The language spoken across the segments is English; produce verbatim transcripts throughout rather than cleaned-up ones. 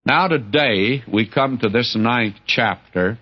Now today we come to this ninth chapter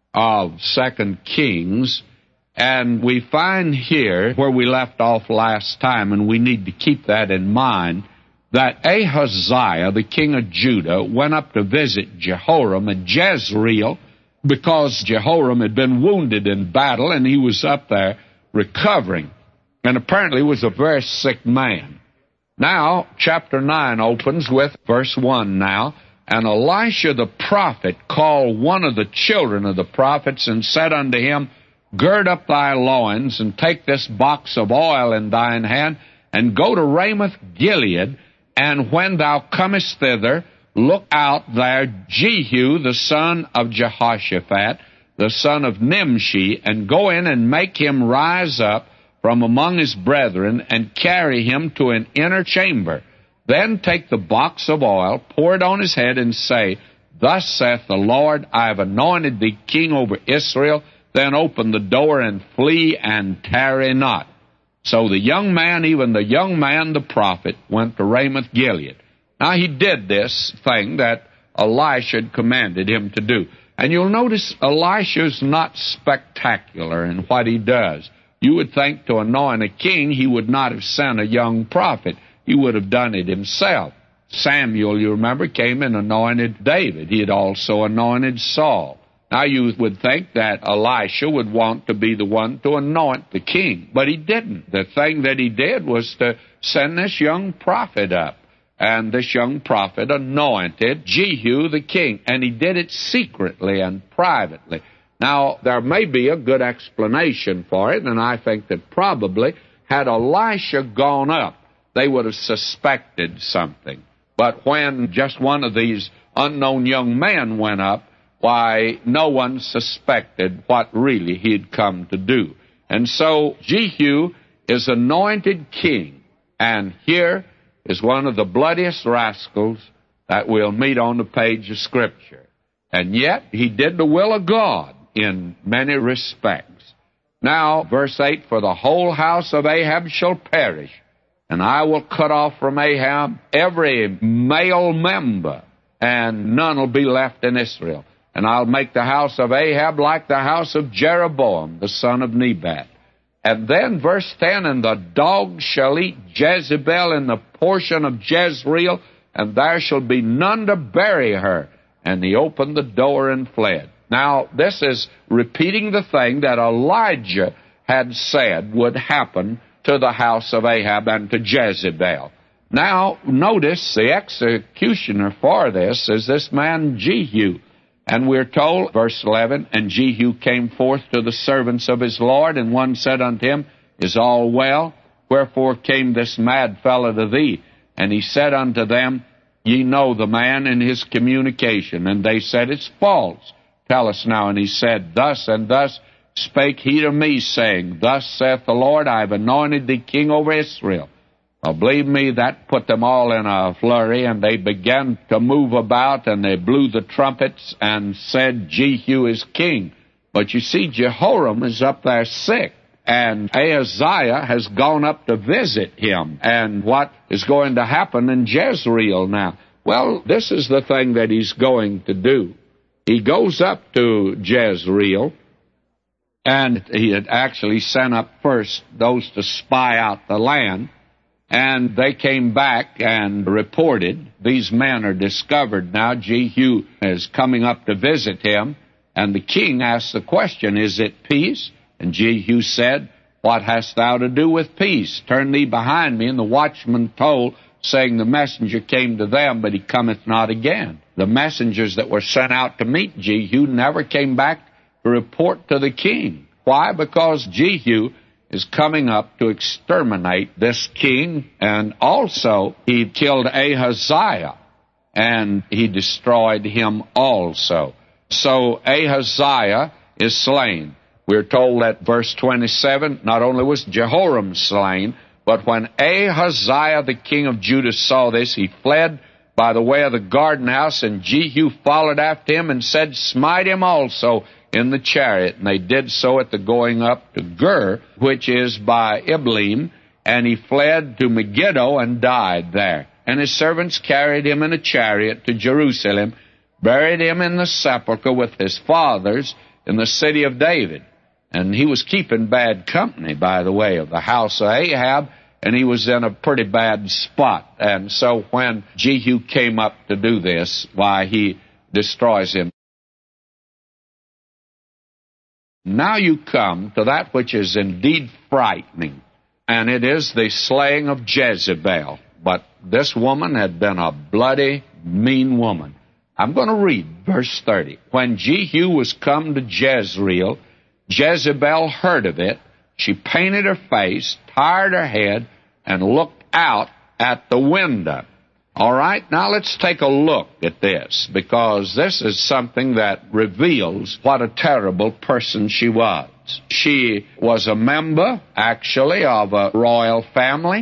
of Second Kings, and we find here where we left off last time, and we need to keep that in mind, that Ahaziah, the king of Judah, went up to visit Jehoram at Jezreel because Jehoram had been wounded in battle, and he was up there recovering, and apparently was a very sick man. Now, chapter nine opens with verse one now, and Elisha the prophet called one of the children of the prophets and said unto him, Gird up thy loins, and take this box of oil in thine hand, and go to Ramoth Gilead, and when thou comest thither, look out there Jehu the son of Jehoshaphat, the son of Nimshi, and go in and make him rise up from among his brethren, and carry him to an inner chamber. Then take the box of oil, pour it on his head, and say, Thus saith the Lord, I have anointed thee king over Israel. Then open the door and flee, and tarry not. So the young man, even the young man, the prophet, went to Ramoth Gilead. Now he did this thing that Elisha had commanded him to do. And you'll notice Elisha's not spectacular in what he does. You would think to anoint a king, he would not have sent a young prophet. He would have done it himself. Samuel, you remember, came and anointed David. He had also anointed Saul. Now you would think that Elisha would want to be the one to anoint the king, but he didn't. The thing that he did was to send this young prophet up, and this young prophet anointed Jehu the king, and he did it secretly and privately. Now, there may be a good explanation for it, and I think that probably had Elisha gone up, they would have suspected something. But when just one of these unknown young men went up, why, no one suspected what really he had come to do. And so Jehu is anointed king, and here is one of the bloodiest rascals that we'll meet on the page of Scripture. And yet, he did the will of God in many respects. Now, verse eight, For the whole house of Ahab shall perish, and I will cut off from Ahab every male member, and none will be left in Israel. And I'll make the house of Ahab like the house of Jeroboam, the son of Nebat. And then verse ten, And the dogs shall eat Jezebel in the portion of Jezreel, and there shall be none to bury her. And he opened the door and fled. Now, this is repeating the thing that Elijah had said would happen to the house of Ahab and to Jezebel. Now, notice the executioner for this is this man Jehu. And we're told, verse eleven, And Jehu came forth to the servants of his Lord, and one said unto him, Is all well? Wherefore came this mad fellow to thee? And he said unto them, Ye know the man and his communication. And they said, It's false. Tell us now. And he said, Thus and thus spake he to me, saying, Thus saith the Lord, I have anointed thee king over Israel. Well, believe me, that put them all in a flurry, and they began to move about, and they blew the trumpets and said, Jehu is king. But you see, Jehoram is up there sick, and Ahaziah has gone up to visit him. And what is going to happen in Jezreel now? Well, this is the thing that he's going to do. He goes up to Jezreel, and he had actually sent up first those to spy out the land, and they came back and reported. These men are discovered now. Jehu is coming up to visit him, and the king asked the question, Is it peace? And Jehu said, What hast thou to do with peace? Turn thee behind me. And the watchman told, saying, The messenger came to them, but he cometh not again. The messengers that were sent out to meet Jehu never came back to report to the king. Why? Because Jehu is coming up to exterminate this king, and also he killed Ahaziah, and he destroyed him also. So Ahaziah is slain. We're told that verse twenty-seven, not only was Jehoram slain, but when Ahaziah the king of Judah saw this, he fled by the way of the garden house, and Jehu followed after him and said, Smite him also in the chariot. And they did so at the going up to Gur, which is by Ibleam, and he fled to Megiddo and died there. and his servants carried him in a chariot to Jerusalem, buried him in the sepulchre with his fathers in the city of David. And he was keeping bad company, by the way, of the house of Ahab, and he was in a pretty bad spot. And so when Jehu came up to do this, why, he destroys him. Now you come to that which is indeed frightening, and it is the slaying of Jezebel. But this woman had been a bloody, mean woman. I'm going to read verse thirty. When Jehu was come to Jezreel, Jezebel heard of it. She painted her face, tired her head, and looked out at the window. All right, now let's take a look at this, because this is something that reveals what a terrible person she was. She was a member, actually, of a royal family,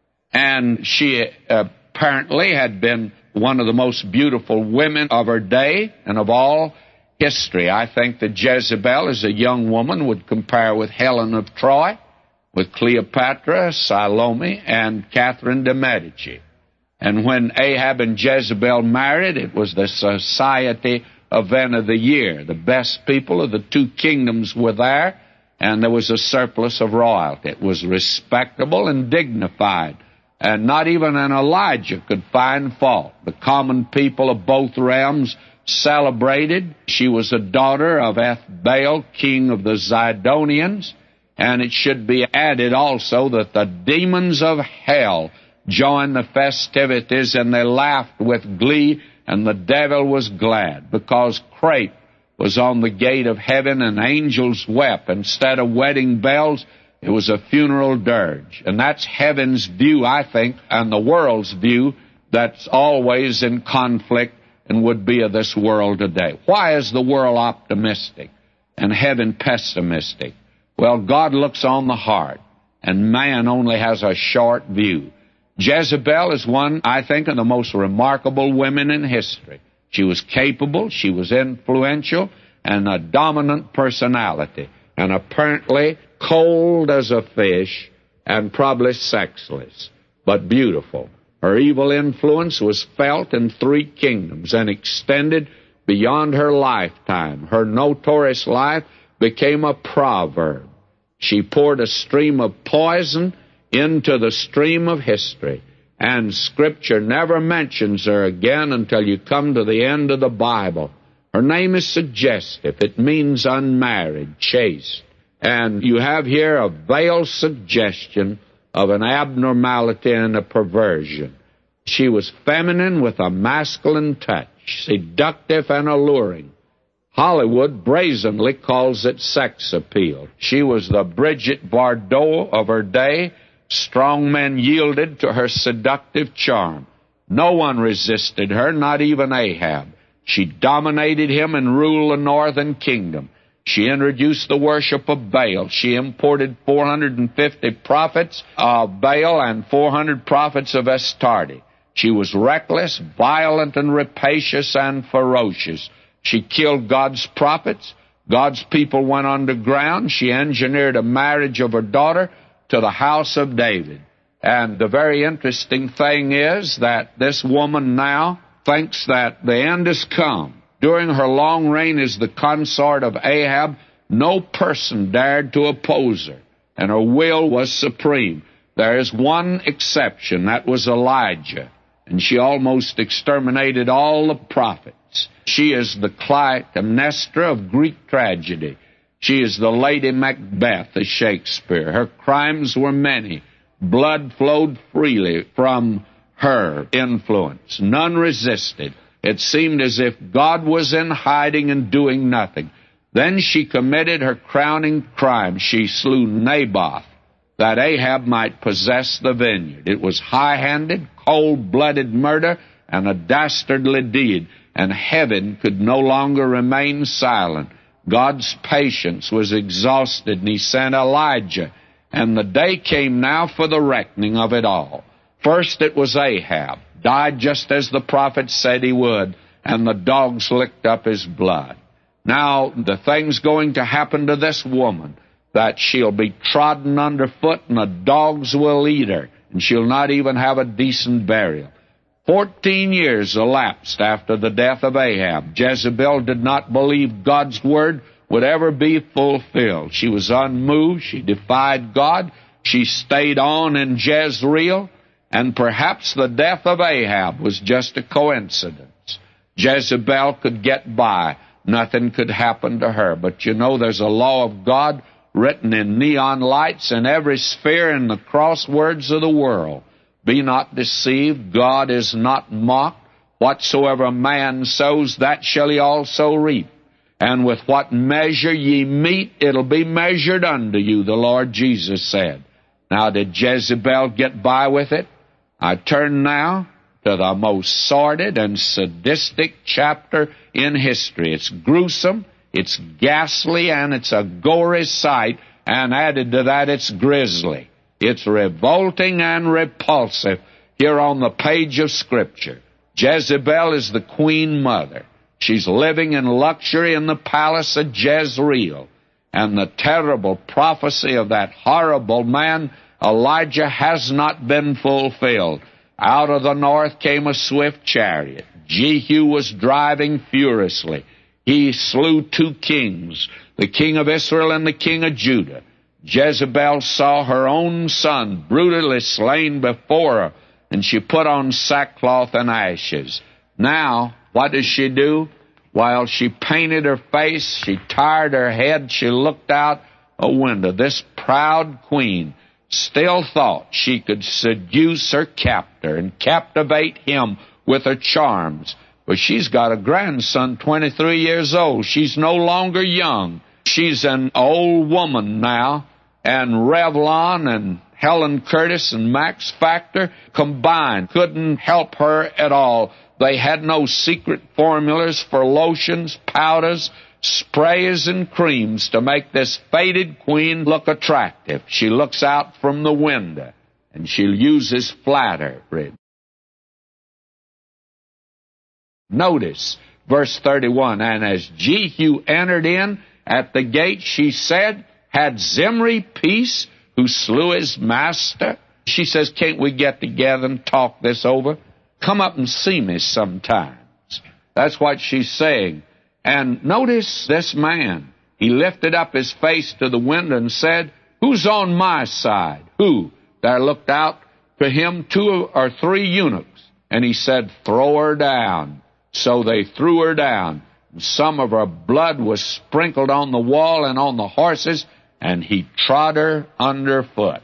and she apparently had been one of the most beautiful women of her day and of all history. I think that Jezebel, as a young woman, would compare with Helen of Troy, with Cleopatra, Salome, and Catherine de' Medici. And when Ahab and Jezebel married, it was the society event of the year. The best people of the two kingdoms were there, and there was a surplus of royalty. It was respectable and dignified, and not even an Elijah could find fault. The common people of both realms celebrated. She was a daughter of Ethbaal, king of the Zidonians, and it should be added also that the demons of hell joined the festivities, and they laughed with glee, and the devil was glad, because crape was on the gate of heaven, and angels wept. Instead of wedding bells, it was a funeral dirge. And that's heaven's view, I think, and the world's view that's always in conflict and would be of this world today. Why is the world optimistic and heaven pessimistic? Well, God looks on the heart, and man only has a short view. Jezebel is one, I think, of the most remarkable women in history. She was capable, she was influential, and a dominant personality, and apparently cold as a fish, and probably sexless, but beautiful. Her evil influence was felt in three kingdoms and extended beyond her lifetime. Her notorious life became a proverb. She poured a stream of poison into the stream of history, and Scripture never mentions her again until you come to the end of the Bible. Her name is suggestive. It means unmarried, chaste. And you have here a veiled suggestion of an abnormality and a perversion. She was feminine with a masculine touch, seductive and alluring. Hollywood brazenly calls it sex appeal. She was the Brigitte Bardot of her day. Strong men yielded to her seductive charm. No one resisted her, not even Ahab. She dominated him and ruled the northern kingdom. She introduced the worship of Baal. She imported four hundred fifty prophets of Baal and four hundred prophets of Astarte. She was reckless, violent, and rapacious, and ferocious. She killed God's prophets. God's people went underground. She engineered a marriage of her daughter to the house of David. And the very interesting thing is that this woman now thinks that the end has come. During her long reign as the consort of Ahab, no person dared to oppose her, and her will was supreme. There is one exception, that was Elijah, and she almost exterminated all the prophets. She is the Clytemnestra of Greek tragedy. She is the Lady Macbeth of Shakespeare. Her crimes were many. Blood flowed freely from her influence. None resisted. It seemed as if God was in hiding and doing nothing. Then she committed her crowning crime. She slew Naboth, that Ahab might possess the vineyard. It was high-handed, cold-blooded murder and a dastardly deed, and heaven could no longer remain silent. God's patience was exhausted, and he sent Elijah, and the day came now for the reckoning of it all. First it was Ahab, died just as the prophet said he would, and the dogs licked up his blood. Now the thing's going to happen to this woman, that she'll be trodden underfoot, and the dogs will eat her, and she'll not even have a decent burial. Fourteen years elapsed after the death of Ahab. Jezebel did not believe God's word would ever be fulfilled. She was unmoved. She defied God. She stayed on in Jezreel. And perhaps the death of Ahab was just a coincidence. Jezebel could get by. Nothing could happen to her. But you know, there's a law of God written in neon lights in every sphere in the crosswords of the world. Be not deceived. God is not mocked. Whatsoever man sows, that shall he also reap. And with what measure ye meet, it'll be measured unto you, the Lord Jesus said. Now, did Jezebel get by with it? I turn now to the most sordid and sadistic chapter in history. It's gruesome, it's ghastly, and it's a gory sight, and added to that, it's grisly. It's revolting and repulsive here on the page of Scripture. Jezebel is the queen mother. She's living in luxury in the palace of Jezreel. And the terrible prophecy of that horrible man, Elijah, has not been fulfilled. Out of the north came a swift chariot. Jehu was driving furiously. He slew two kings, the king of Israel and the king of Judah. Jezebel saw her own son brutally slain before her, and she put on sackcloth and ashes. Now, what does she do? While she painted her face, she tired her head, she looked out a window. This proud queen still thought she could seduce her captor and captivate him with her charms. But she's got a grandson, twenty-three years old. She's no longer young. She's an old woman now, and Revlon and Helen Curtis and Max Factor combined couldn't help her at all. They had no secret formulas for lotions, powders, sprays, and creams to make this faded queen look attractive. She looks out from the window, and she uses flattery. Notice verse thirty-one, and as Jehu entered in at the gate, she said, had Zimri peace, who slew his master? She says, can't we get together and talk this over? Come up and see me sometimes. That's what she's saying. And notice this man. He lifted up his face to the window and said, who's on my side? Who? There looked out to him two or three eunuchs. And he said, throw her down. So they threw her down. And some of her blood was sprinkled on the wall and on the horses, and he trod her underfoot.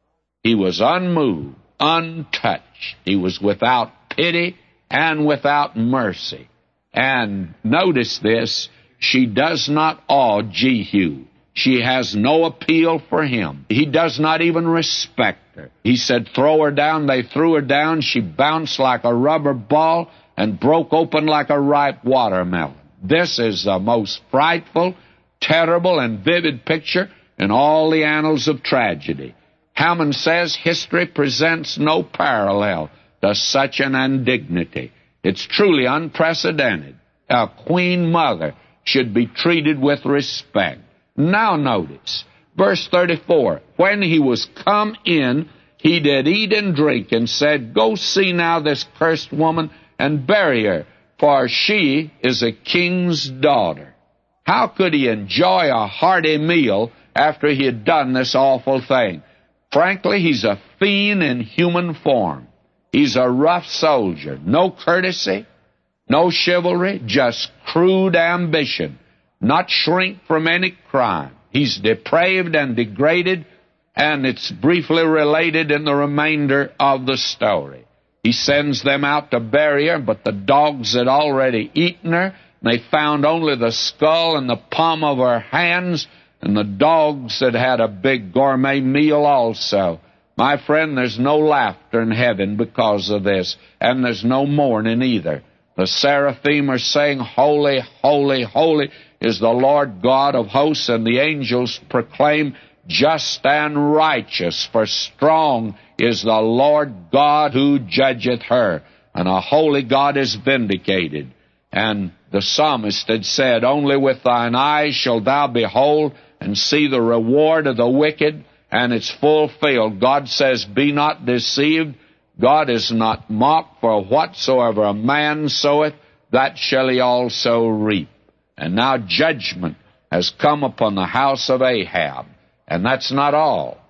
He was unmoved, untouched. He was without pity and without mercy. And notice this, she does not awe Jehu. She has no appeal for him. He does not even respect her. He said, throw her down. They threw her down. She bounced like a rubber ball and broke open like a ripe watermelon. This is the most frightful, terrible, and vivid picture in all the annals of tragedy. Hammond says history presents no parallel to such an indignity. It's truly unprecedented. A queen mother should be treated with respect. Now notice, verse thirty-four, when he was come in, he did eat and drink, and said, go see now this cursed woman, and bury her, for she is a king's daughter. How could he enjoy a hearty meal after he had done this awful thing? Frankly, he's a fiend in human form. He's a rough soldier. No courtesy, no chivalry, just crude ambition. Not shrink from any crime. He's depraved and degraded, and it's briefly related in the remainder of the story. He sends them out to bury her, but the dogs had already eaten her. They found only the skull and the palm of her hands, and the dogs had had a big gourmet meal also. My friend, there's no laughter in heaven because of this, and there's no mourning either. The seraphim are saying, holy, holy, holy is the Lord God of hosts, and the angels proclaim, just and righteous, for strong is the Lord God who judgeth her, and a holy God is vindicated. And the psalmist had said, only with thine eyes shalt thou behold and see the reward of the wicked, and it's fulfilled. God says, be not deceived. God is not mocked, for whatsoever a man soweth, that shall he also reap. And now judgment has come upon the house of Ahab. And that's not all.